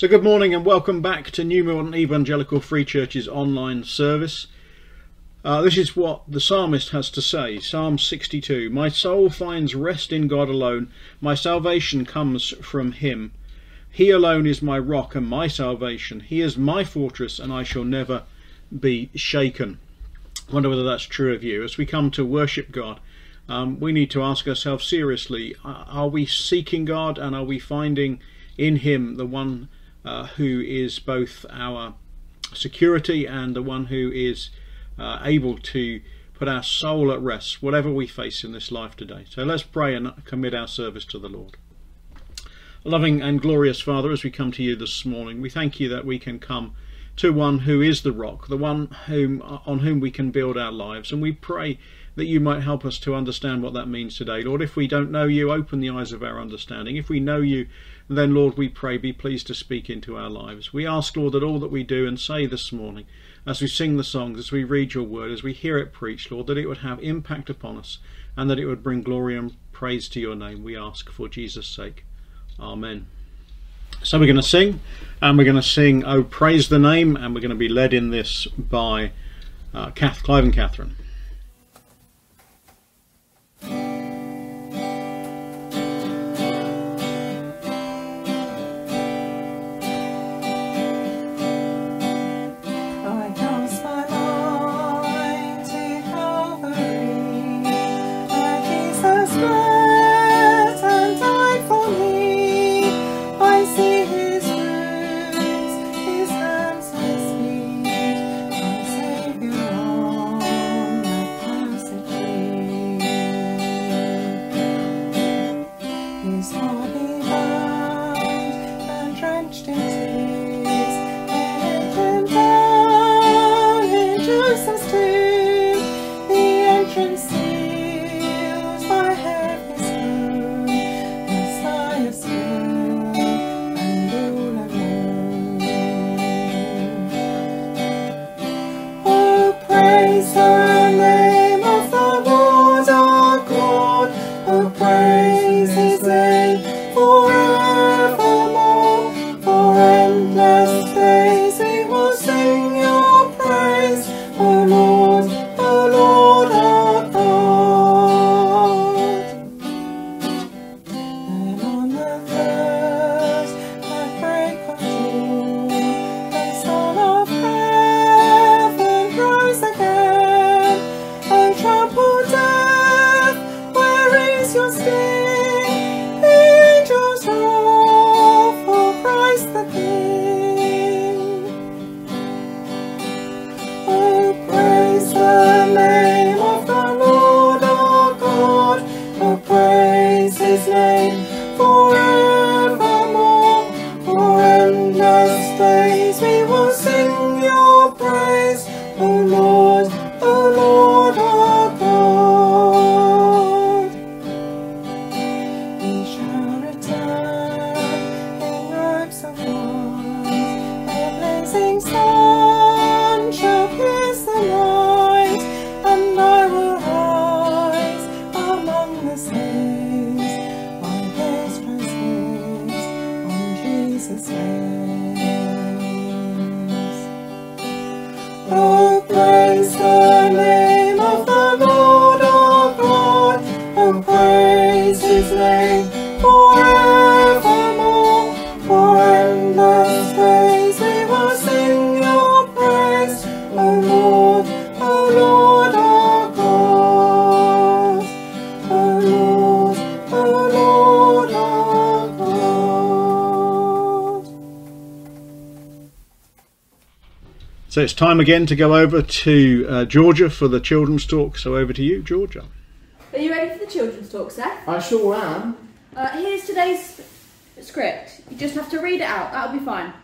So good morning and welcome back to New Milton Evangelical Free Church's online service. This is what the psalmist has to say. Psalm 62. My soul finds rest in God alone. My salvation comes from him. He alone is my rock and my salvation. He is my fortress and I shall never be shaken. I wonder whether that's true of you. As we come to worship God, we need to ask ourselves seriously, are we seeking God and are we finding in him the one who is both our security and the one who is able to put our soul at rest, whatever we face in this life today. So let's pray and commit our service to the Lord. Loving and glorious Father, as we come to you this morning, we thank you that we can come to one who is the rock, the one on whom we can build our lives, and we pray that you might help us to understand what that means today. Lord, if we don't know you, open the eyes of our understanding. If we know you, then Lord, we pray, be pleased to speak into our lives. We ask, Lord, that all that we do and say this morning, as we sing the songs, as we read your word, as we hear it preached, Lord, that it would have impact upon us and that it would bring glory and praise to your name. We ask for Jesus' sake. Amen. So we're going to sing, and we're going to sing Oh Praise the Name, and we're going to be led in this by Clive and Catherine. So it's time again to go over to Georgia for the children's talk. So over to you, Georgia. Are you ready for the children's talk, Seth? I sure am. Here's today's script. You just have to read it out. That'll be fine.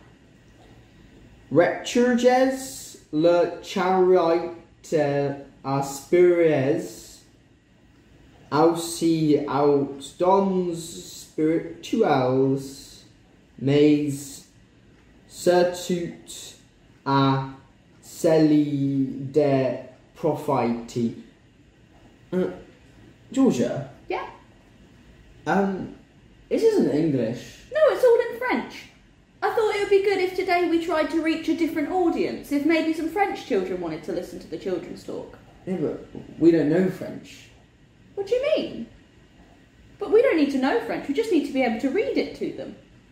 Recurges le charite aspires aussi aut dons spirituals mais certut a celi de prophetie. Georgia? Yeah? This isn't English. No, it's all in French. I thought it would would be good if today we tried to reach a different audience, if maybe some French children wanted to listen to the children's talk. Yeah, but we don't know French. What do you mean? But we don't need to know French, we just need to be able to read it to them.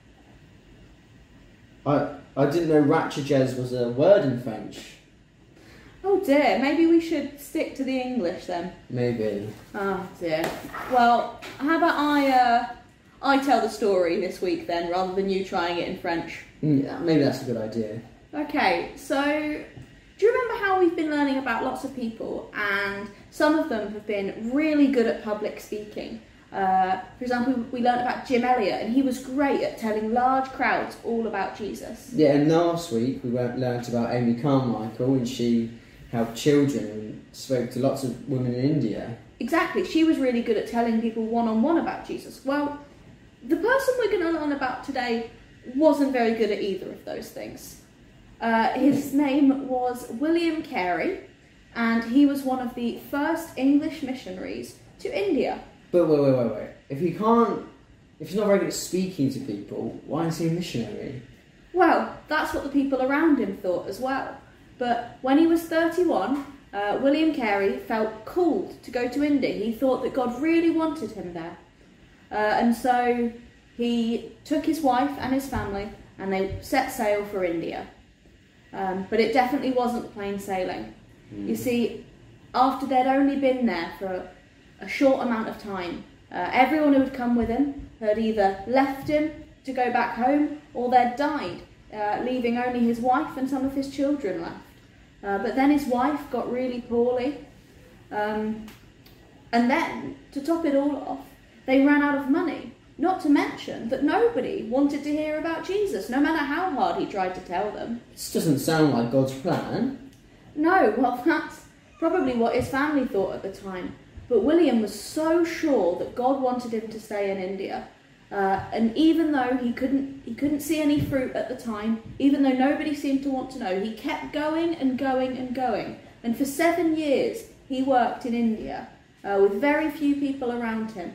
I didn't know ratchages was a word in French. Oh dear, maybe we should stick to the English then. Maybe. Oh dear. Well, how about I tell the story this week then, rather than you trying it in French? Yeah, maybe that's a good idea. Okay, so do you remember how we've been learning about lots of people, and some of them have been really good at public speaking? For example, we learned about Jim Elliot, and he was great at telling large crowds all about Jesus. Yeah, and last week we learnt about Amy Carmichael, and she helped children and spoke to lots of women in India. Exactly, she was really good at telling people one-on-one about Jesus. Well, the person we're going to learn about today wasn't very good at either of those things. His name was William Carey, and he was one of the first English missionaries to India. But wait. If he's not very good at speaking to people, why is he a missionary? Well, that's what the people around him thought as well. But when he was 31, William Carey felt called to go to India. He thought that God really wanted him there. And so he took his wife and his family and they set sail for India. But it definitely wasn't plain sailing. You see, after they'd only been there for a short amount of time, everyone who had come with him had either left him to go back home or they'd died, leaving only his wife and some of his children left. But then his wife got really poorly, and then, to top it all off, they ran out of money. Not to mention that nobody wanted to hear about Jesus, no matter how hard he tried to tell them. This doesn't sound like God's plan. No, well, that's probably what his family thought at the time. But William was so sure that God wanted him to stay in India. And even though he couldn't see any fruit at the time, even though nobody seemed to want to know, he kept going and going and going. And for 7 years, he worked in India with very few people around him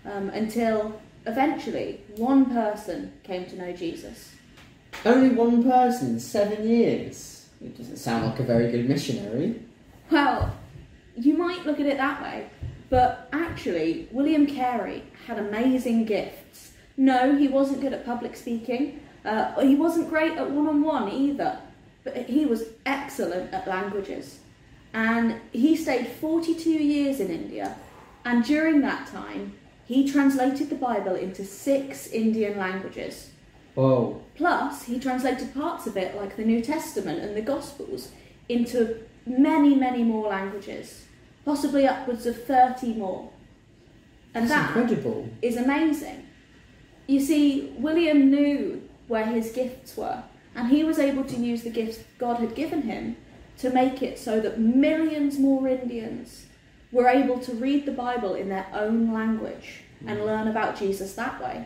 until eventually one person came to know Jesus. Only one person in 7 years? It doesn't sound like a very good missionary. Well, you might look at it that way, but actually, William Carey had amazing gifts. No, he wasn't good at public speaking. He wasn't great at one-on-one either, but he was excellent at languages. And he stayed 42 years in India, and during that time, he translated the Bible into 6 Indian languages. Whoa. Plus, he translated parts of it, like the New Testament and the Gospels, into many, many more languages. Possibly upwards of 30 more. And That's that incredible. is amazing. You see, William knew where his gifts were, and he was able to use the gifts God had given him to make it so that millions more Indians were able to read the Bible in their own language and learn about Jesus that way.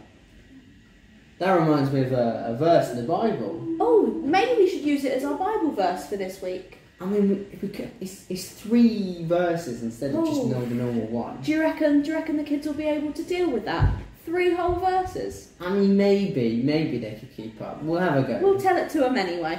That reminds me of a verse in the Bible. Oh, maybe we should use it as our Bible verse for this week. I mean, if we could, it's 3 verses instead of just the normal one. Do you reckon the kids will be able to deal with that? 3 whole verses? I mean, maybe they could keep up. We'll have a go. We'll tell it to them anyway.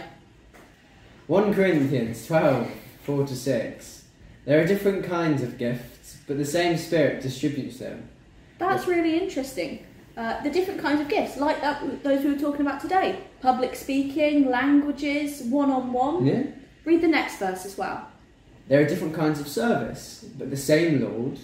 1 Corinthians 12, 4-6. There are different kinds of gifts, but the same Spirit distributes them. That's really interesting. The different kinds of gifts, like those we were talking about today. Public speaking, languages, one-on-one. Yeah. Read the next verse as well. There are different kinds of service, but the same Lord.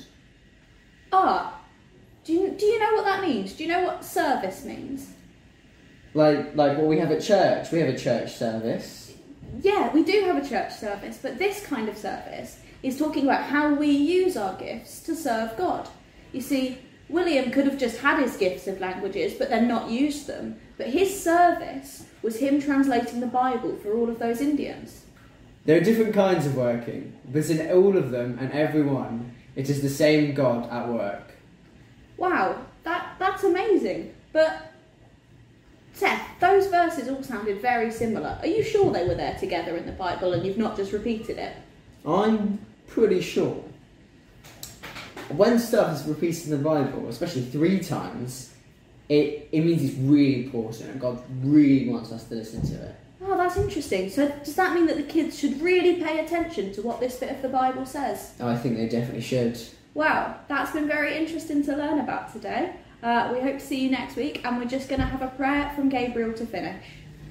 Do you know what that means? Do you know what service means? Like what we have at church. We have a church service. Yeah, we do have a church service, but this kind of service is talking about how we use our gifts to serve God. You see, William could have just had his gifts of languages but then not used them, but his service was him translating the Bible for all of those Indians. There are different kinds of working, but in all of them and every one, it is the same God at work. Wow, that's amazing. But, Seth, those verses all sounded very similar. Are you sure they were there together in the Bible and you've not just repeated it? I'm pretty sure. When stuff is repeated in the Bible, especially 3 times, it means it's really important and God really wants us to listen to it. Oh, that's interesting. So does that mean that the kids should really pay attention to what this bit of the Bible says? Oh, I think they definitely should. Wow, that's been very interesting to learn about today. We hope to see you next week, and we're just going to have a prayer from Gabriel to finish.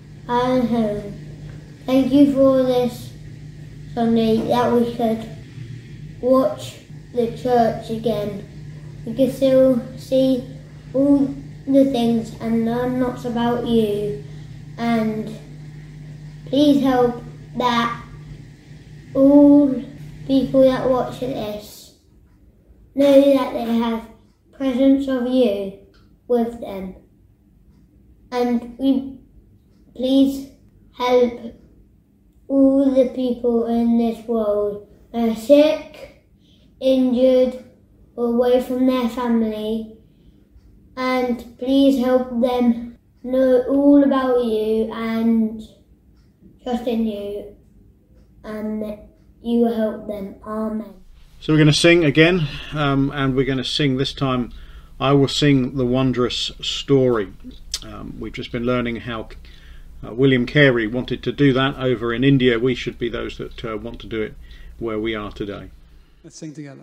Thank you for this Sunday that we could watch the church again. We could still see all the things and learn lots about you, and please help that all people that watch this know that they have presence of you with them. And we please help all the people in this world that are sick, injured, or away from their family. And please help them know all about you and trust in you, and that you will help them. Amen. So we're going to sing again, and we're going to sing this time, I Will Sing the Wondrous Story. We've just been learning how William Carey wanted to do that over in India. We should be those that want to do it where we are today. Let's sing together.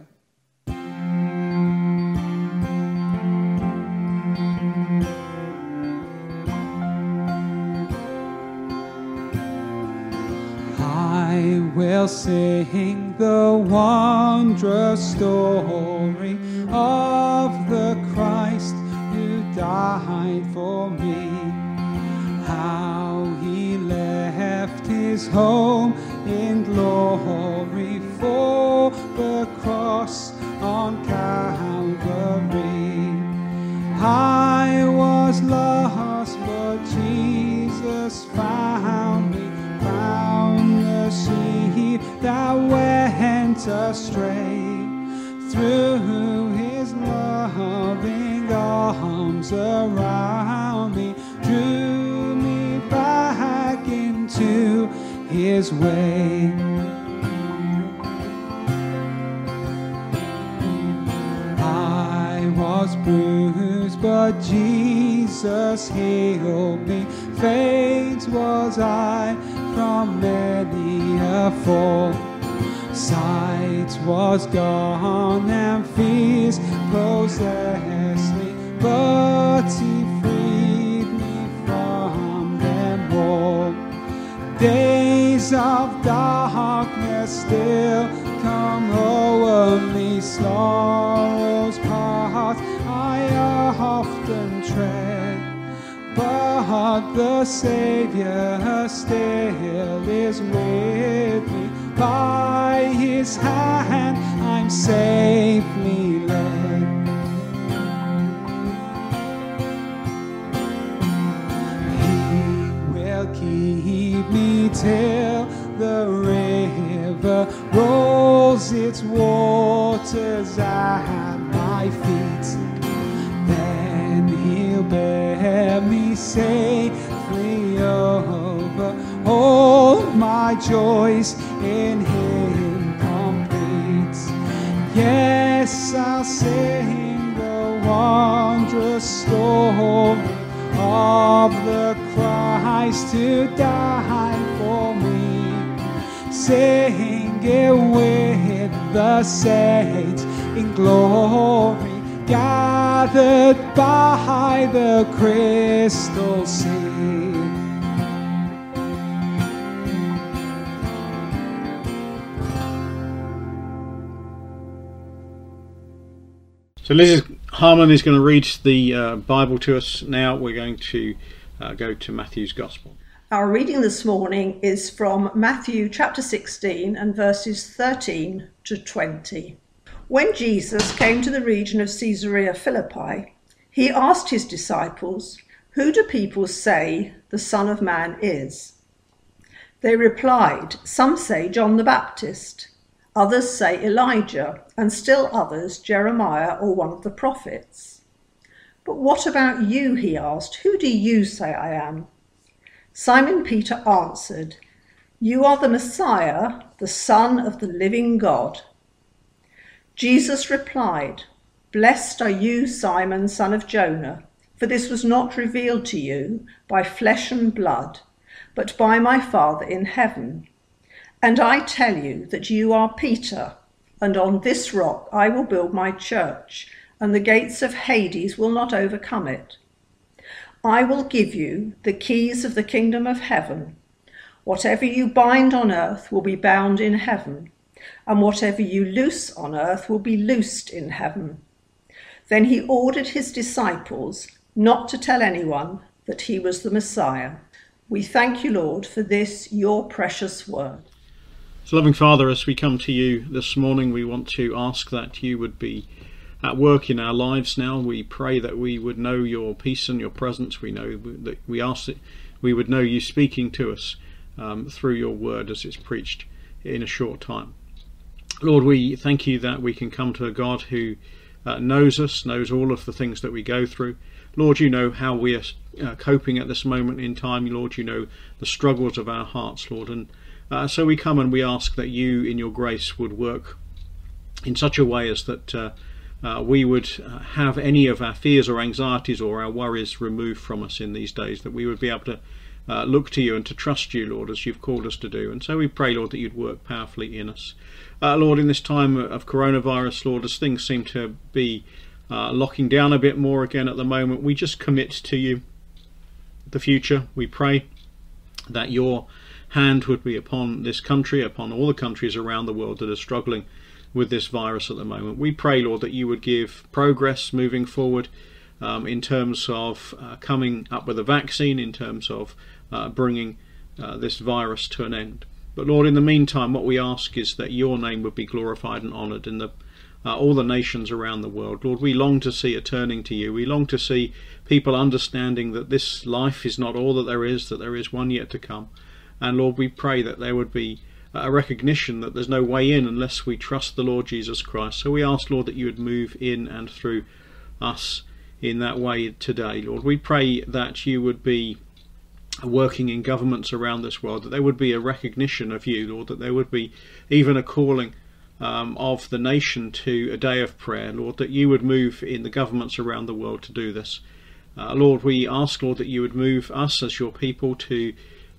I will sing the wondrous story of the Christ who died for me. How he left his home in glory for the cross on Calvary. I was lost, but Jesus found me, found the sheep that went astray. Through his loving arms around me, drew me back into his way. I was bruised, but Jesus healed me. Faint was I from many a fall. Sight was gone and fears possessed me, but he freed me from them all. Days of darkness still come over me, sorrow's path I often tread, but the Saviour still is with me. By his hand I'm safely led. He will keep me till the river rolls its waters at my feet. Then he'll bear me safely over all my joys in him complete. Yes, I'll sing the wondrous story of the Christ who died for me. Sing it with the saints in glory, gathered by the crystal sea. So Liz Harmon is going to read the Bible to us now. We're going to go to Matthew's Gospel. Our reading this morning is from Matthew chapter 16 and verses 13 to 20. When Jesus came to the region of Caesarea Philippi, he asked his disciples, "Who do people say the Son of Man is?" They replied, "Some say John the Baptist, others say Elijah, and still others Jeremiah or one of the prophets." "But what about you?" he asked. "Who do you say I am?" Simon Peter answered, "You are the Messiah, the Son of the living God." Jesus replied, "Blessed are you, Simon, son of Jonah, For this was not revealed to you by flesh and blood, but by my Father in heaven. And I tell you that you are Peter, and on this rock I will build my church, and the gates of Hades will not overcome it. I will give you the keys of the kingdom of heaven. Whatever you bind on earth will be bound in heaven, and whatever you loose on earth will be loosed in heaven." Then he ordered his disciples not to tell anyone that he was the Messiah. We thank you, Lord, for this, your precious word. So, loving Father, as we come to you this morning, we want to ask that you would be at work in our lives now. We pray that we would know your peace and your presence. We ask that we would know you speaking to us through your word as it's preached in a short time. Lord, we thank you that we can come to a God who knows us, knows all of the things that we go through. Lord, you know how we are coping at this moment in time. Lord, you know the struggles of our hearts, Lord. And so we come and we ask that you, in your grace, would work in such a way as that we would have any of our fears or anxieties or our worries removed from us in these days, that we would be able to look to you and to trust you, Lord, as you've called us to do. And so we pray, Lord, that you'd work powerfully in us. Lord, in this time of coronavirus, Lord, as things seem to be locking down a bit more again at the moment, we just commit to you the future. We pray that your hand would be upon this country, upon all the countries around the world that are struggling with this virus at the moment. We pray, Lord, that you would give progress moving forward in terms of coming up with a vaccine, in terms of bringing this virus to an end. But Lord, in the meantime, what we ask is that your name would be glorified and honoured in all the nations around the world. Lord, we long to see a turning to you. We long to see people understanding that this life is not all that there is one yet to come. And Lord, we pray that there would be a recognition that there's no way in unless we trust the Lord Jesus Christ. So we ask, Lord, that you would move in and through us in that way today. Lord, we pray that you would be working in governments around this world, that there would be a recognition of you, Lord, that there would be even a calling of the nation to a day of prayer, Lord, that you would move in the governments around the world to do this. Lord, we ask, Lord, that you would move us as your people to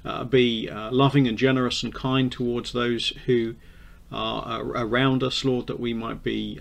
be loving and generous and kind towards those who are around us, Lord, that we might be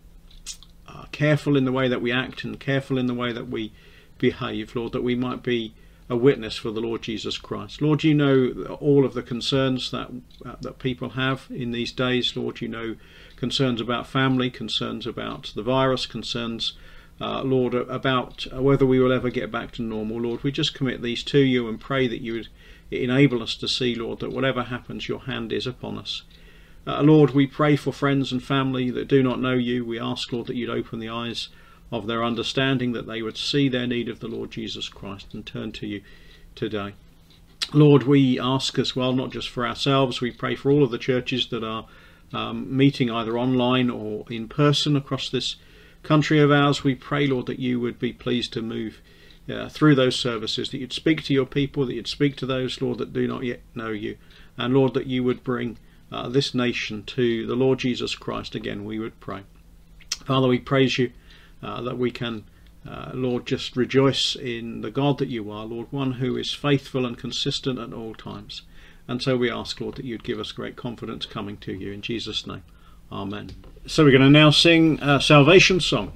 careful in the way that we act and careful in the way that we behave, Lord, that we might be a witness for the Lord Jesus Christ. Lord, you know all of the concerns that people have in these days. Lord, you know concerns about family, concerns about the virus, concerns, Lord, about whether we will ever get back to normal. Lord, we just commit these to you and pray that you would enable us to see, Lord, that whatever happens, your hand is upon us. Lord, we pray for friends and family that do not know you. We ask, Lord, that you'd open the eyes of their understanding, that they would see their need of the Lord Jesus Christ and turn to you today. Lord, we ask as well, not just for ourselves, we pray for all of the churches that are meeting either online or in person across this country of ours. We pray, Lord, that you would be pleased to move through those services, that you'd speak to your people, that you'd speak to those, Lord, that do not yet know you, and Lord, that you would bring this nation to the Lord Jesus Christ again, we would pray. Father, we praise you that we can, Lord, just rejoice in the God that you are, Lord, one who is faithful and consistent at all times. And so we ask, Lord, that you'd give us great confidence coming to you. In Jesus' name, amen. So we're going to now sing a salvation song.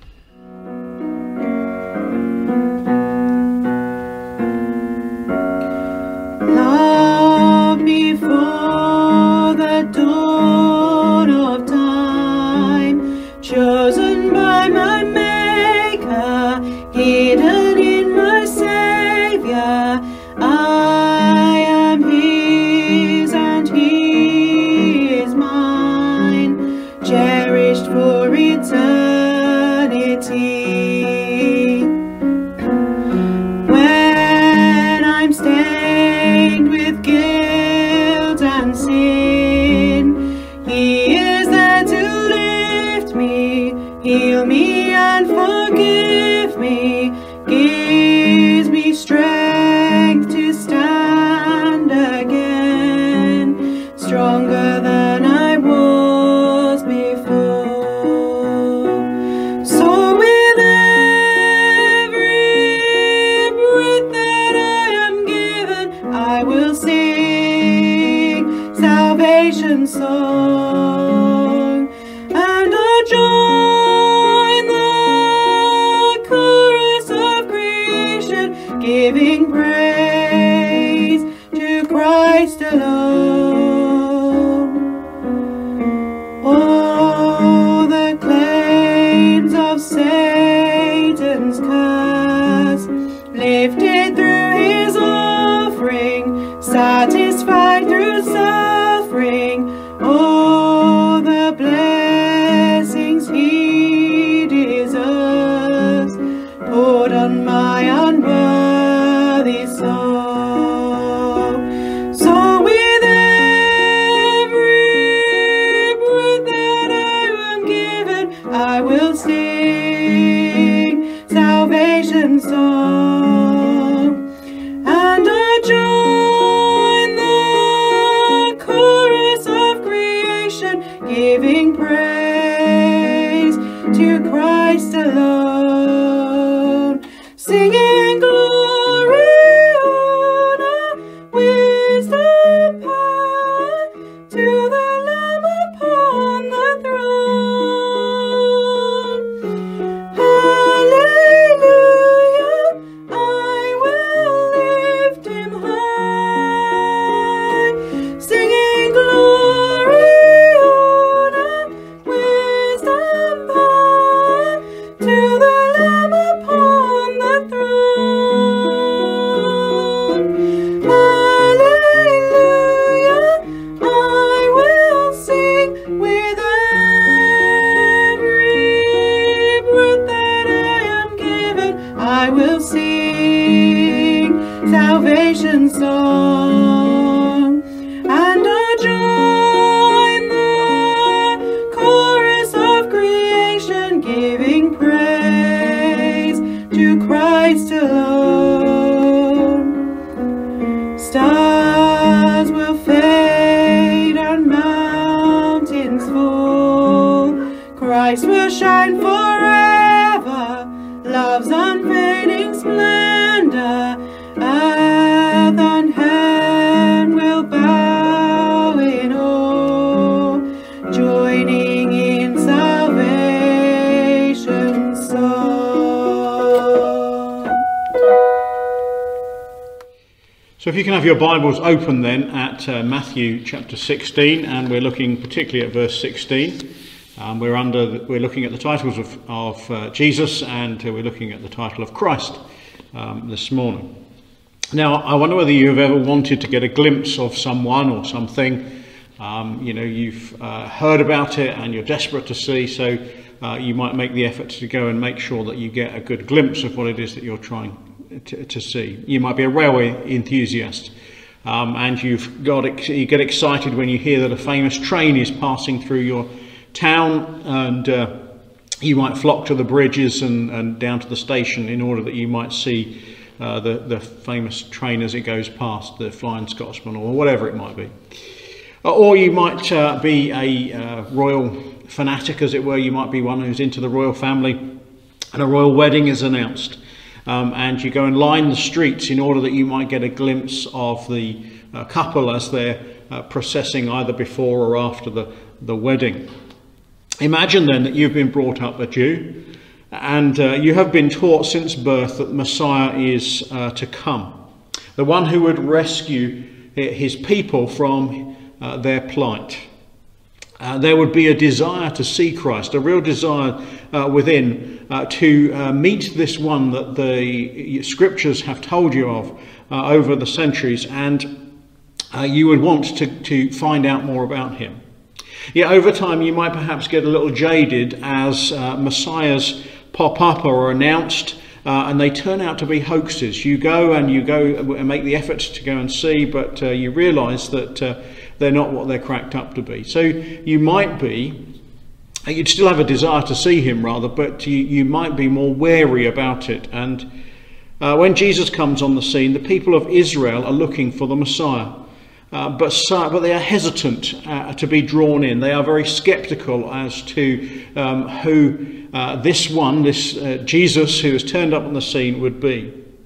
Love before the dawn of time, chosen by my Maker, hidden in my Saviour. I am his and he is mine, cherished for eternity. When I'm stained with guilt and sin, he is there to lift me, heal me and forgive me, gives me strength to stand again, stronger than I was before. So with every will sing salvation song, and I'll join the chorus of creation, giving praise to Christ alone. Oh, the claims of Satan's curse, lifted through his offering, satisfied through suffering. Oh, the blessings he deserves, poured on my unworthy soul. So with every breath that I am given, I will sing salvation song, and I join the chorus of creation, giving praise to Christ alone, singing glory, honor, wisdom, power to the Lamb upon the throne. Hallelujah, I will lift him high, singing glory, honor, wisdom, power to the Lamb upon the throne. Hallelujah, I will sing with every breath that I am given. I will sing salvation song, and I join the chorus of creation, giving praise to Christ alone. Stars will fade and mountains fall, Christ will shine forever, love's unfading splendor. Earth and heaven will bow in awe, joining in salvation song. So if you can have your Bibles open then at Matthew chapter 16, and we're looking particularly at verse 16. We're looking at the titles of Jesus, and we're looking at the title of Christ this morning. Now, I wonder whether you have ever wanted to get a glimpse of someone or something. You've heard about it and you're desperate to see, so you might make the effort to go and make sure that you get a good glimpse of what it is that you're trying to see. You might be a railway enthusiast, and you get excited when you hear that a famous train is passing through your town, and you might flock to the bridges and down to the station in order that you might see the famous train as it goes past, the Flying Scotsman or whatever it might be. Or you might be a royal fanatic, as it were. You might be one who's into the royal family and a royal wedding is announced, and you go and line the streets in order that you might get a glimpse of the couple as they're processing either before or after the wedding. Imagine then that you've been brought up a Jew, and you have been taught since birth that the Messiah is to come, the one who would rescue his people from their plight. There would be a desire to see Christ, a real desire within to meet this one that the scriptures have told you of over the centuries, and you would want to find out more about him. Yet over time you might perhaps get a little jaded as messiahs pop up or are announced, and they turn out to be hoaxes. You go and make the effort to go and see, but you realise that they're not what they're cracked up to be. So you'd still have a desire to see him rather, but you might be more wary about it. And when Jesus comes on the scene, the people of Israel are looking for the Messiah. But they are hesitant to be drawn in. They are very sceptical as to who this Jesus who has turned up on the scene would be.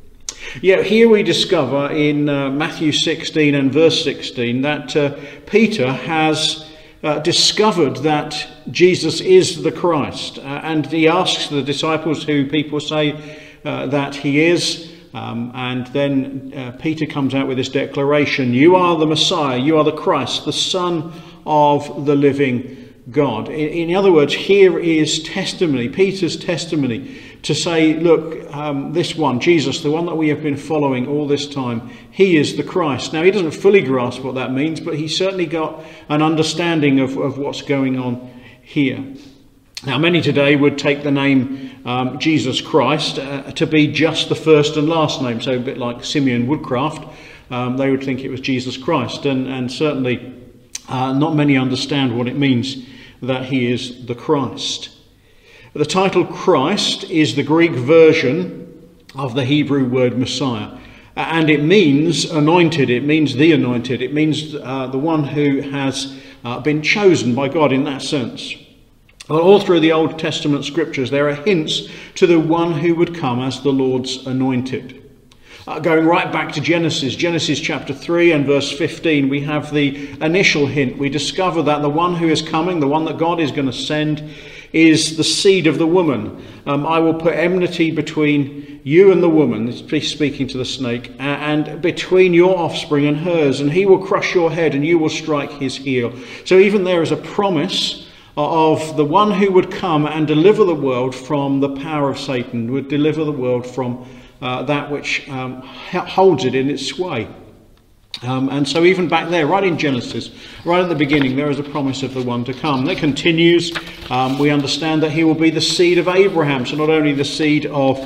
Yet here we discover in Matthew 16 and verse 16 that Peter has discovered that Jesus is the Christ. And he asks the disciples, who people say that he is, and then Peter comes out with this declaration: "You are the Messiah, you are the Christ, the Son of the living God." In other words, here is testimony, Peter's testimony, to say, look, this one, Jesus, the one that we have been following all this time, he is the Christ. Now, he doesn't fully grasp what that means, but he's certainly got an understanding of what's going on here. Now, many today would take the name Jesus Christ to be just the first and last name, so a bit like Simeon Woodcraft. They would think it was Jesus Christ, and certainly not many understand what it means that he is the Christ. The title Christ is the Greek version of the Hebrew word Messiah, and it means anointed, it means the anointed, it means the one who has been chosen by God in that sense. Well, all through the Old Testament scriptures there are hints to the one who would come as the Lord's anointed. Going right back to Genesis chapter 3 and verse 15, we have the initial hint. We discover that the one who is coming, the one that God is going to send, is the seed of the woman. I will put enmity between you and the woman, speaking to the snake, and between your offspring and hers, and he will crush your head and you will strike his heel. So even there is a promise of the one who would come and deliver the world from the power of Satan, would deliver the world from that which holds it in its sway. And so even back there, right in Genesis, right at the beginning, there is a promise of the one to come. That continues. We understand that he will be the seed of Abraham. So not only the seed of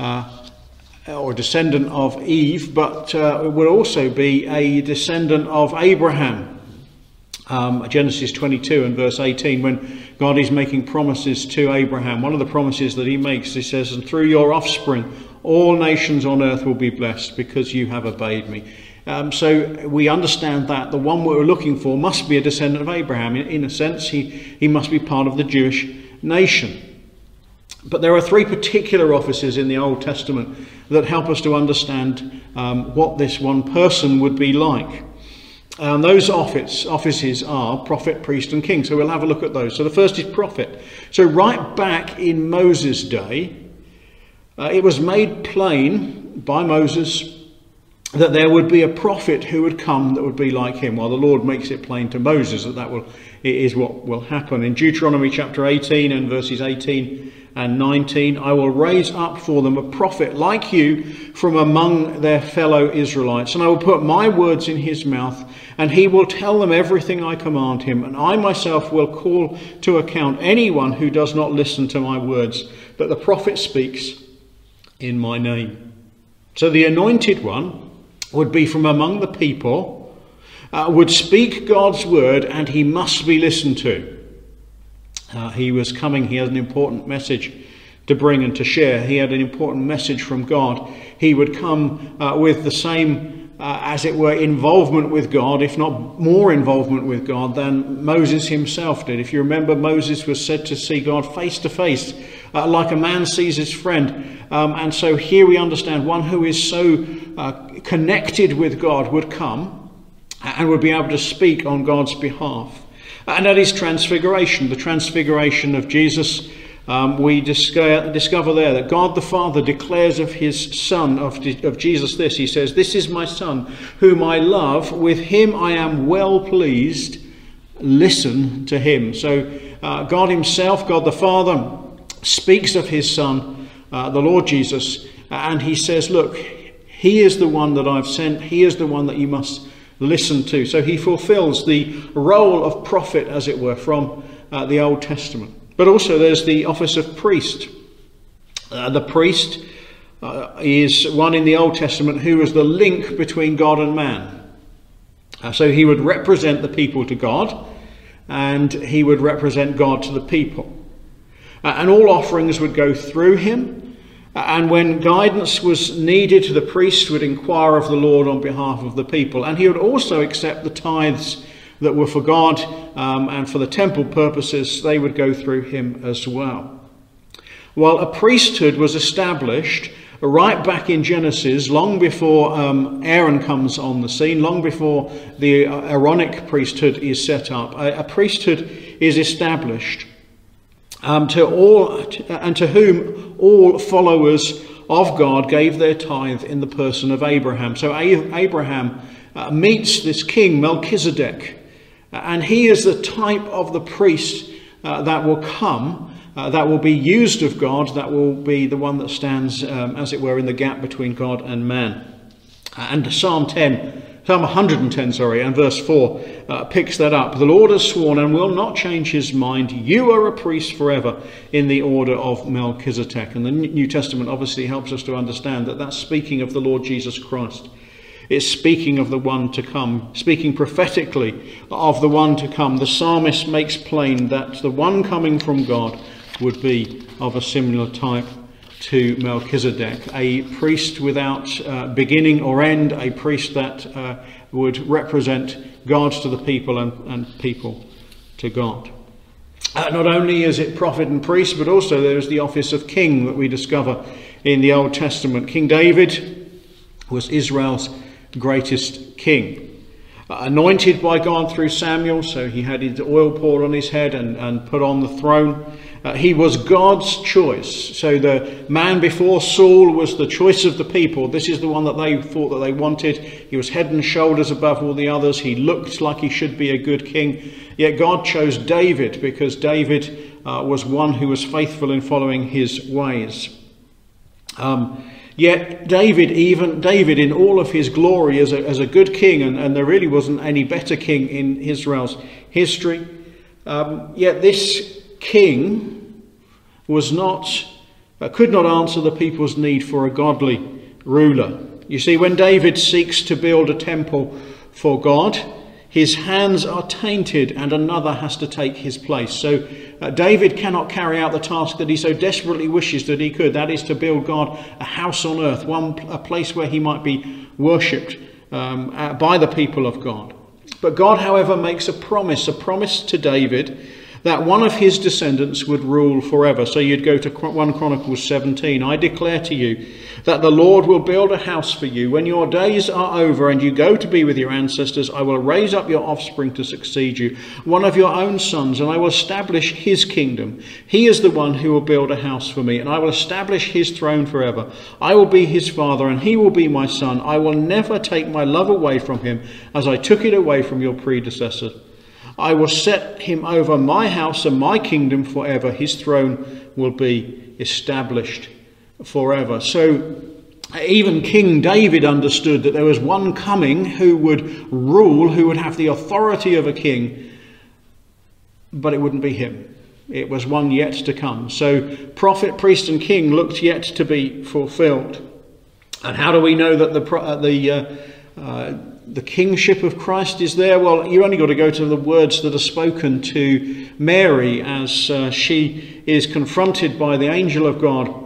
or descendant of Eve, but it will also be a descendant of Abraham. Genesis 22 and verse 18, when God is making promises to Abraham, one of the promises that he makes, he says, "And through your offspring all nations on earth will be blessed because you have obeyed me." So we understand that the one we're looking for must be a descendant of Abraham. In a sense, he must be part of the Jewish nation. But there are three particular offices in the Old Testament that help us to understand what this one person would be like. Those offices are prophet, priest and king. So we'll have a look at those. So the first is prophet. So right back in Moses' day, it was made plain by Moses that there would be a prophet who would come that would be like him. While the Lord makes it plain to Moses that it is what will happen. In Deuteronomy chapter 18 and verses 18 and 19, "I will raise up for them a prophet like you from among their fellow Israelites, and I will put my words in his mouth, and he will tell them everything I command him, and I myself will call to account anyone who does not listen to my words, that the prophet speaks in my name." So the anointed one would be from among the people, would speak God's word, and he must be listened to. He was coming, he had an important message to bring and to share. He had an important message from God. He would come with the same, as it were, involvement with God, if not more involvement with God than Moses himself did. If you remember, Moses was said to see God face to face, like a man sees his friend. And so here we understand one who is so connected with God would come and would be able to speak on God's behalf. And that is transfiguration, the transfiguration of Jesus. We discover there that God the Father declares of his Son, of Jesus this. He says, "This is my Son, whom I love. With him I am well pleased. Listen to him." So God himself, God the Father, speaks of his Son, the Lord Jesus, and he says, look, he is the one that I've sent. He is the one that you must listen to. So he fulfills the role of prophet, as it were, from the Old Testament. But also there's the office of priest. The priest is one in the Old Testament who was the link between God and man. So he would represent the people to God, and he would represent God to the people. And all offerings would go through him. And when guidance was needed, the priest would inquire of the Lord on behalf of the people. And he would also accept the tithes that were for God and for the temple purposes. They would go through him as well. While a priesthood was established right back in Genesis, long before Aaron comes on the scene, long before the Aaronic priesthood is set up, a priesthood is established to whom all followers of God gave their tithe in the person of Abraham. So Abraham meets this king Melchizedek, and he is the type of the priest that will come, that will be used of God, that will be the one that stands, as it were, in the gap between God and man. And Psalm 110, and verse 4 picks that up. The Lord has sworn and will not change his mind. You are a priest forever in the order of Melchizedek. And the New Testament obviously helps us to understand that that's speaking of the Lord Jesus Christ. It's speaking of the one to come, speaking prophetically of the one to come. The psalmist makes plain that the one coming from God would be of a similar type to Melchizedek, a priest without beginning or end, a priest that would represent God to the people and people to God. Not only is it prophet and priest, but also there is the office of king that we discover in the Old Testament. King David was Israel's greatest king. Anointed by God through Samuel, so he had his oil poured on his head and put on the throne. He was God's choice. So the man before Saul was the choice of the people. This is the one that they thought that they wanted. He was head and shoulders above all the others. He looked like he should be a good king. Yet God chose David because David was one who was faithful in following his ways. Yet David in all of his glory as a good king, and there really wasn't any better king in Israel's history, yet this king could not answer the people's need for a godly ruler. You see, when David seeks to build a temple for God, his hands are tainted and another has to take his place. So David cannot carry out the task that he so desperately wishes that he could. That is to build God a house on earth, a place where he might be worshipped by the people of God. But God, however, makes a promise to David that one of his descendants would rule forever. So you'd go to 1 Chronicles 17. I declare to you that the Lord will build a house for you. When your days are over and you go to be with your ancestors, I will raise up your offspring to succeed you, one of your own sons, and I will establish his kingdom. He is the one who will build a house for me, and I will establish his throne forever. I will be his father, and he will be my son. I will never take my love away from him, as I took it away from your predecessor. I will set him over my house and my kingdom forever. His throne will be established forever. So even King David understood that there was one coming who would rule, who would have the authority of a king, but it wouldn't be him. It was one yet to come. So prophet, priest and king looked yet to be fulfilled. And how do we know that the kingship of Christ is there? Well, you only got to go to the words that are spoken to Mary as she is confronted by the angel of God.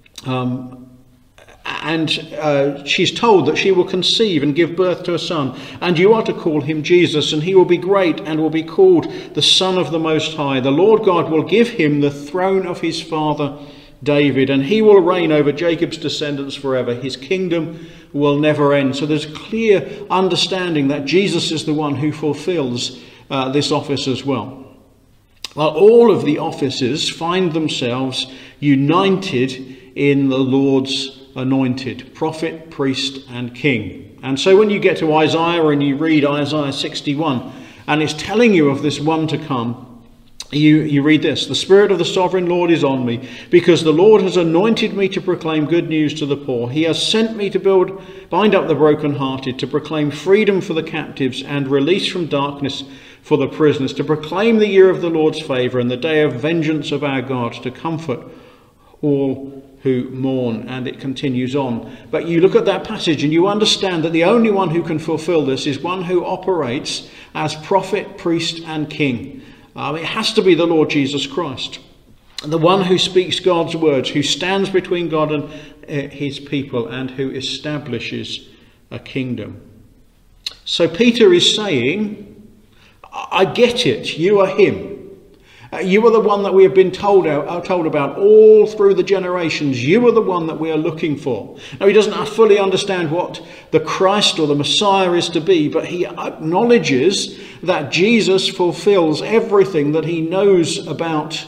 And she's told that she will conceive and give birth to a son, and you are to call him Jesus, and he will be great and will be called the Son of the Most High. The Lord God will give him the throne of his father David, and he will reign over Jacob's descendants forever. His kingdom will never end. So there's clear understanding that Jesus is the one who fulfills this office as well. Well, all of the offices find themselves united in the Lord's anointed, prophet, priest and king. And so when you get to Isaiah and you read Isaiah 61, and it's telling you of this one to come, you read this: the Spirit of the Sovereign Lord is on me, because the Lord has anointed me to proclaim good news to the poor. He has sent me to bind up the brokenhearted, to proclaim freedom for the captives and release from darkness for the prisoners, to proclaim the year of the Lord's favour and the day of vengeance of our God, to comfort all who mourn. And it continues on. But you look at that passage and you understand that the only one who can fulfil this is one who operates as prophet, priest and king. It has to be the Lord Jesus Christ, the one who speaks God's words, who stands between God and his people, and who establishes a kingdom. So Peter is saying, I get it, you are him. You are the one that we have been told about all through the generations. You are the one that we are looking for. Now, he doesn't fully understand what the Christ or the Messiah is to be, but he acknowledges that Jesus fulfills everything that he knows about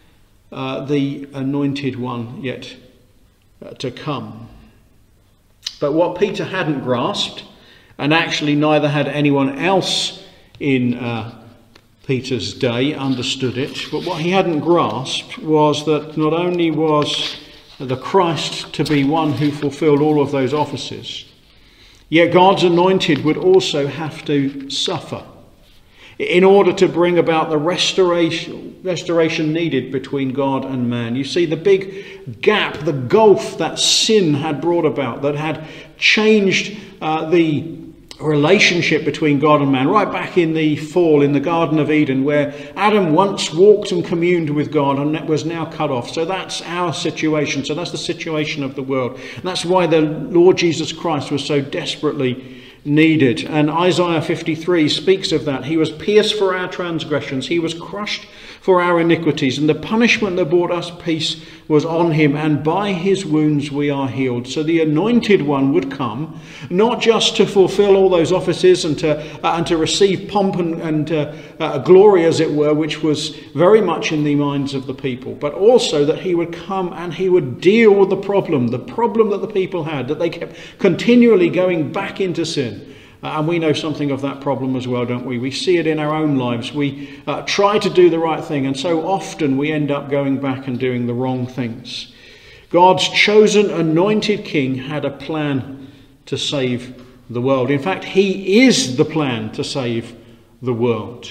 the anointed one yet to come. But what Peter hadn't grasped, and actually neither had anyone else in Peter's day understood it, but what he hadn't grasped was that not only was the Christ to be one who fulfilled all of those offices, yet God's anointed would also have to suffer in order to bring about the restoration needed between God and man. You see, the big gap, the gulf that sin had brought about, that had changed the relationship between God and man, right back in the fall in the Garden of Eden, where Adam once walked and communed with God and that was now cut off. So that's our situation. So that's the situation of the world. And that's why the Lord Jesus Christ was so desperately needed. And Isaiah 53 speaks of that. He was pierced for our transgressions. He was crushed for our iniquities. And the punishment that brought us peace was on him. And by his wounds we are healed. So the anointed one would come, not just to fulfill all those offices and to receive pomp and glory, as it were, which was very much in the minds of the people, but also that he would come and he would deal with the problem that the people had, that they kept continually going back into sin. And we know something of that problem as well, don't we? We see it in our own lives. We try to do the right thing, and so often we end up going back and doing the wrong things. God's chosen anointed king had a plan to save the world. In fact, he is the plan to save the world.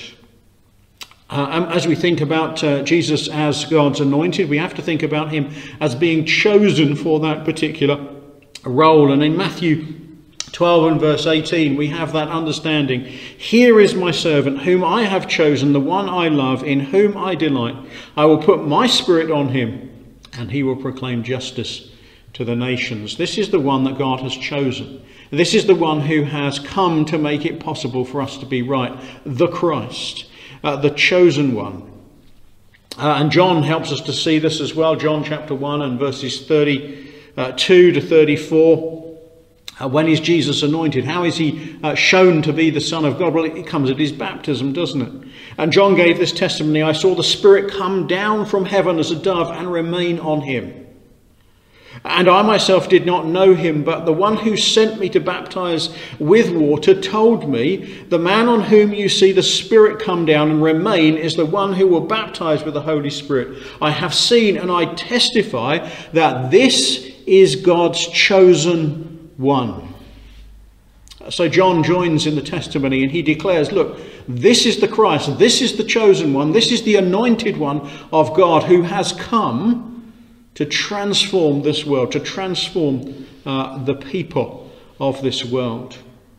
As we think about Jesus as God's anointed, we have to think about him as being chosen for that particular role. And in Matthew 12 and verse 18, we have that understanding. Here is my servant, whom I have chosen, the one I love, in whom I delight. I will put my spirit on him, and he will proclaim justice to the nations. This is the one that God has chosen. This is the one who has come to make it possible for us to be right. The Christ, the chosen one. And John helps us to see this as well. John chapter 1 and verses 32 to 34. When is Jesus anointed? How is he shown to be the Son of God? Well, it comes at his baptism, doesn't it? And John gave this testimony. I saw the Spirit come down from heaven as a dove and remain on him. And I myself did not know him, but the one who sent me to baptize with water told me, the man on whom you see the Spirit come down and remain is the one who will baptize with the Holy Spirit. I have seen and I testify that this is God's chosen one. So John joins in the testimony and he declares, look, this is the Christ, this is the chosen one, this is the anointed one of God who has come to transform this world, to transform the people of this world.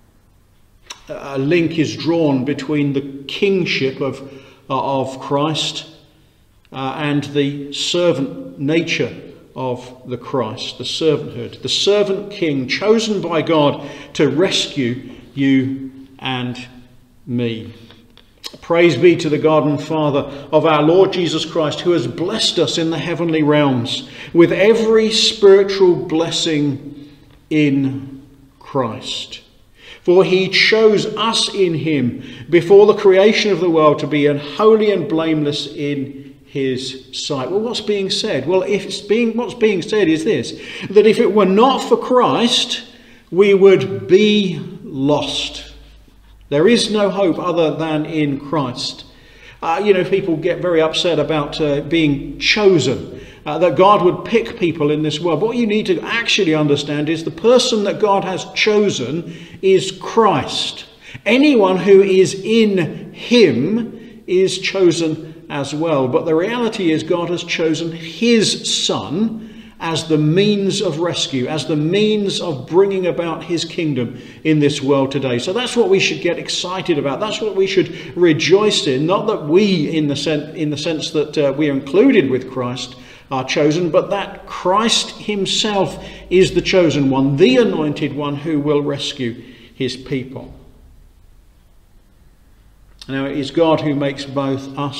A link is drawn between the kingship of Christ and the servant nature of the Christ, the servanthood, the servant king chosen by God to rescue you and me. Praise be to the God and Father of our Lord Jesus Christ, who has blessed us in the heavenly realms with every spiritual blessing in Christ. For he chose us in him before the creation of the world to be holy and blameless in his sight. Well, what's being said? Well, what's being said is this, that if it were not for Christ, we would be lost. There is no hope other than in Christ. People get very upset about being chosen, that God would pick people in this world. But what you need to actually understand is the person that God has chosen is Christ. Anyone who is in him is chosen as well. But the reality is God has chosen his Son as the means of rescue, as the means of bringing about his kingdom in this world today. So that's what we should get excited about. That's what we should rejoice in. Not that we, in the sense that we are included with Christ, are chosen, but that Christ himself is the chosen one, the anointed one who will rescue his people. Now it is God who makes both us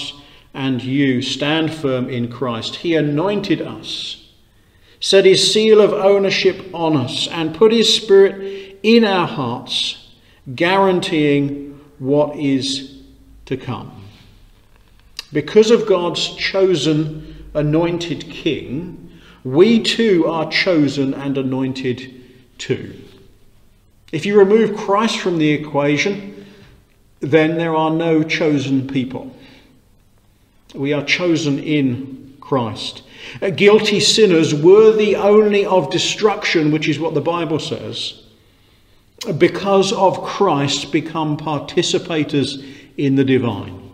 and you stand firm in Christ. He anointed us, set his seal of ownership on us, and put his Spirit in our hearts, guaranteeing what is to come. Because of God's chosen, anointed King, we too are chosen and anointed too. If you remove Christ from the equation, then there are no chosen people. We are chosen in Christ. Guilty sinners worthy only of destruction, which is what the Bible says, because of Christ become participators in the divine.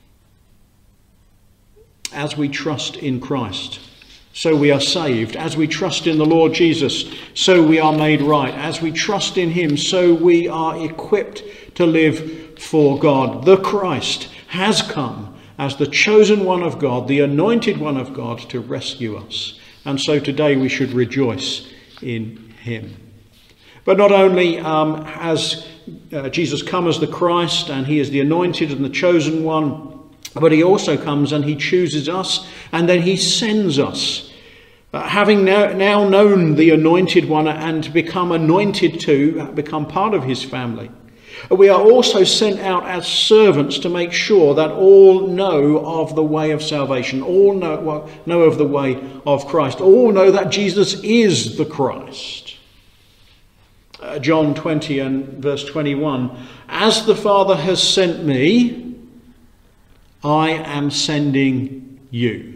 As we trust in Christ, so we are saved. As we trust in the Lord Jesus, so we are made right. As we trust in him, so we are equipped to live for God. The Christ has come as the chosen one of God, the anointed one of God, to rescue us. And so today we should rejoice in him. But not only has Jesus come as the Christ, and he is the anointed and the chosen one, but he also comes and he chooses us, and then he sends us. Having now known the anointed one and become anointed to, become part of his family, we are also sent out as servants to make sure that all know of the way of salvation, all know of the way of Christ, all know that Jesus is the Christ. John 20 and verse 21, as the Father has sent me, I am sending you.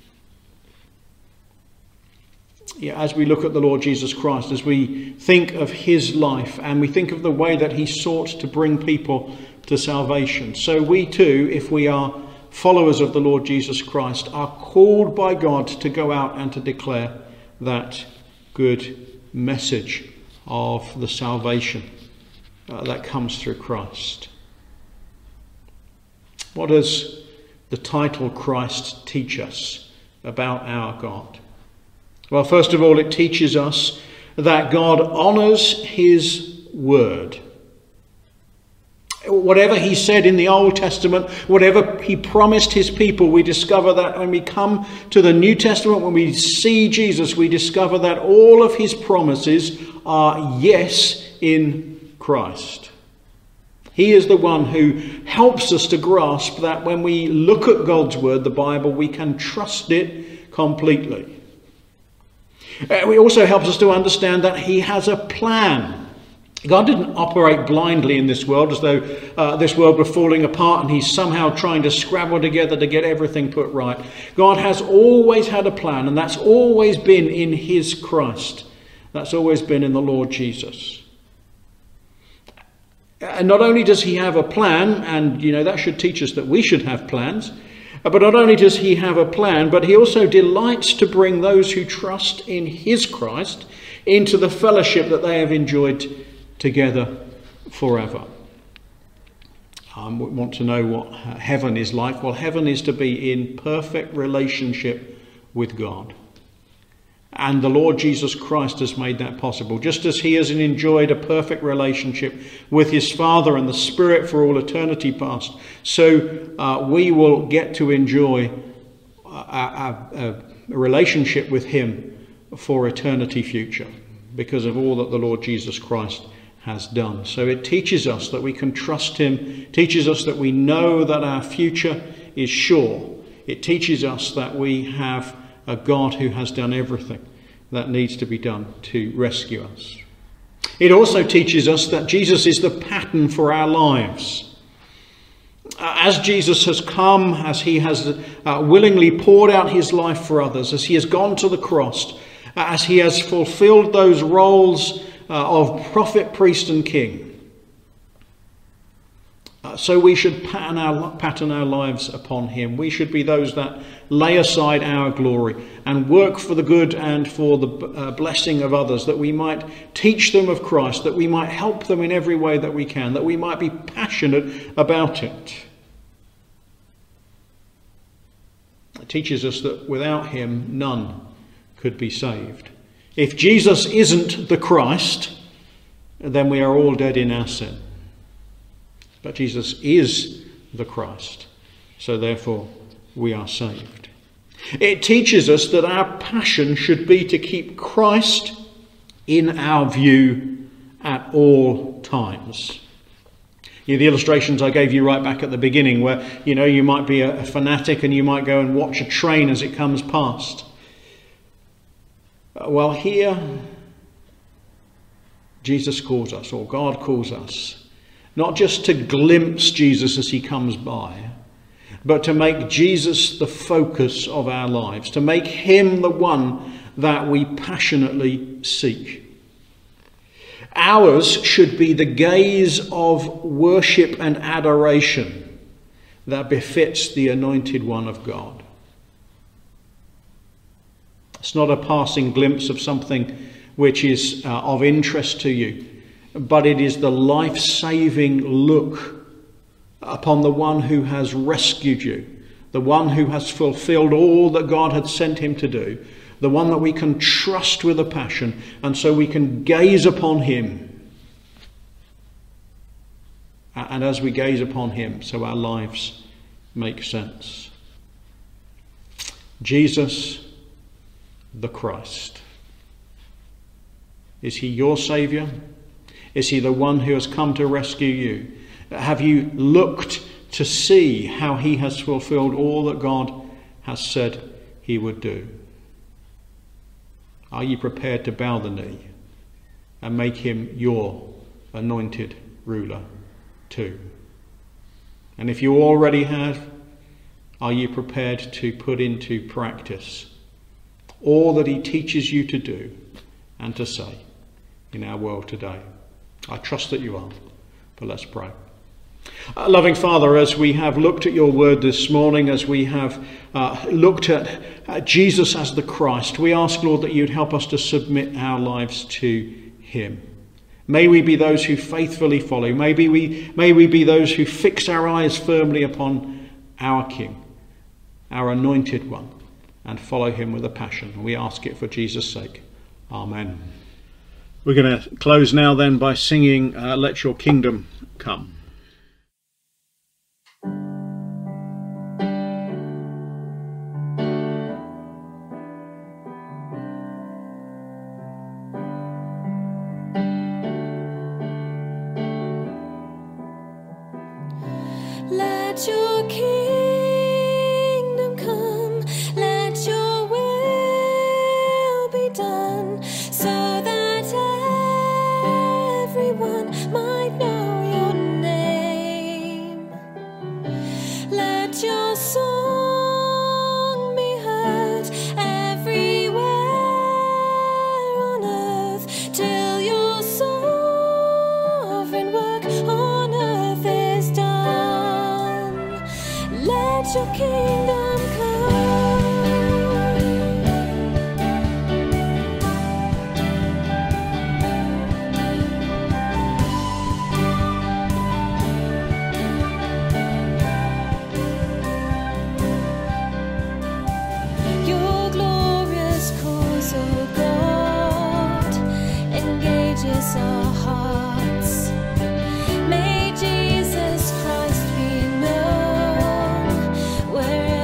As we look at the Lord Jesus Christ, as we think of his life and we think of the way that he sought to bring people to salvation, so we too, if we are followers of the Lord Jesus Christ, are called by God to go out and to declare that good message of the salvation that comes through Christ. What does the title Christ teach us about our God? Well, first of all, it teaches us that God honours his word. Whatever he said in the Old Testament, whatever he promised his people, we discover that when we come to the New Testament, when we see Jesus, we discover that all of his promises are yes in Christ. He is the one who helps us to grasp that when we look at God's word, the Bible, we can trust it completely. It also helps us to understand that he has a plan. God didn't operate blindly in this world as though this world were falling apart and he's somehow trying to scrabble together to get everything put right. God has always had a plan, and that's always been in his Christ. That's always been in the Lord Jesus. And not only does he have a plan, and that should teach us that we should have plans, but not only does he have a plan, but he also delights to bring those who trust in his Christ into the fellowship that they have enjoyed together forever. We want to know what heaven is like. Well, heaven is to be in perfect relationship with God. And the Lord Jesus Christ has made that possible. Just as he has enjoyed a perfect relationship with his Father and the Spirit for all eternity past, so we will get to enjoy a relationship with him for eternity future because of all that the Lord Jesus Christ has done. So it teaches us that we can trust him, teaches us that we know that our future is sure. It teaches us that we have a God who has done everything that needs to be done to rescue us. It also teaches us that Jesus is the pattern for our lives. As Jesus has come, as he has willingly poured out his life for others, as he has gone to the cross, as he has fulfilled those roles of prophet, priest and king, so we should pattern our lives upon him. We should be those that lay aside our glory and work for the good and for the blessing of others, that we might teach them of Christ, that we might help them in every way that we can, that we might be passionate about it. It teaches us that without him, none could be saved. If Jesus isn't the Christ, then we are all dead in our sin. But Jesus is the Christ. So therefore, we are saved. It teaches us that our passion should be to keep Christ in our view at all times. The illustrations I gave you right back at the beginning, where you might be a fanatic and you might go and watch a train as it comes past. Well, here Jesus calls us, or God calls us, not just to glimpse Jesus as he comes by, but to make Jesus the focus of our lives, to make him the one that we passionately seek. Ours should be the gaze of worship and adoration that befits the Anointed One of God. It's not a passing glimpse of something which is of interest to you, but it is the life-saving look upon the one who has rescued you, the one who has fulfilled all that God had sent him to do, the one that we can trust with a passion, and so we can gaze upon him. And as we gaze upon him, so our lives make sense. Jesus the Christ. Is he your Saviour? Is he the one who has come to rescue you? Have you looked to see how he has fulfilled all that God has said he would do? Are you prepared to bow the knee and make him your anointed ruler too? And if you already have, are you prepared to put into practice all that he teaches you to do and to say in our world today? I trust that you are, but let's pray. Loving Father, as we have looked at your word this morning, as we have looked at Jesus as the Christ, we ask, Lord, that you'd help us to submit our lives to him. May we be those who faithfully follow. May we be those who fix our eyes firmly upon our King, our anointed one, and follow him with a passion. We ask it for Jesus' sake. Amen. We're going to close now then by singing Let Your Kingdom Come. Let your kingdom come, let your will be done, so that everyone might know your name. Let your song be heard everywhere on earth, till your sovereign work on earth is done. Let your kingdom come. Your glorious cause, O God, engages our hearts. May Jesus Christ be known wherever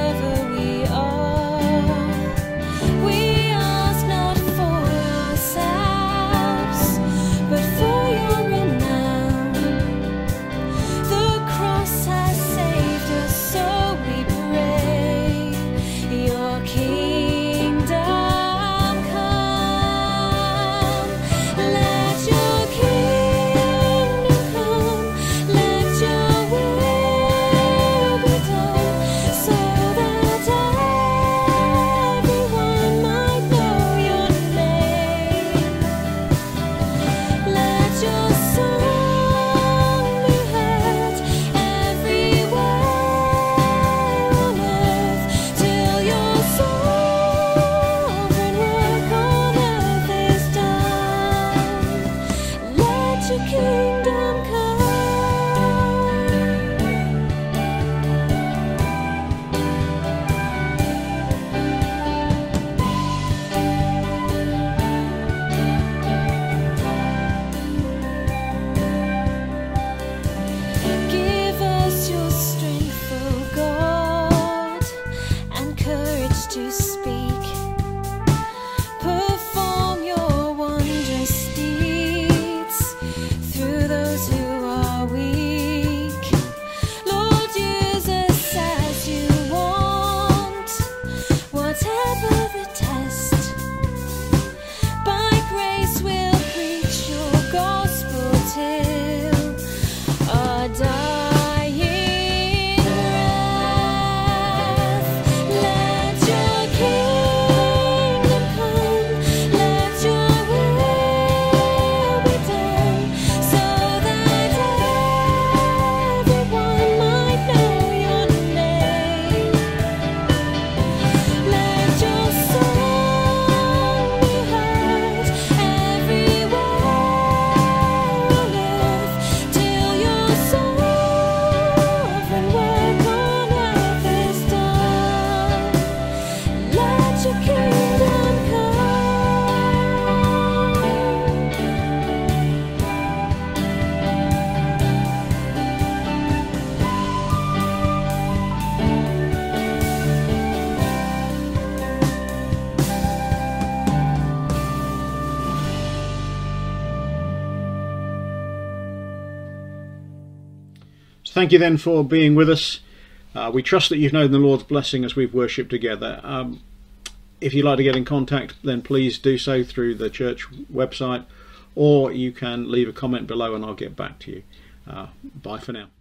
Thank you then for being with us. We trust that you've known the Lord's blessing as we've worshipped together. If you'd like to get in contact, then please do so through the church website, or you can leave a comment below and I'll get back to you. Bye for now.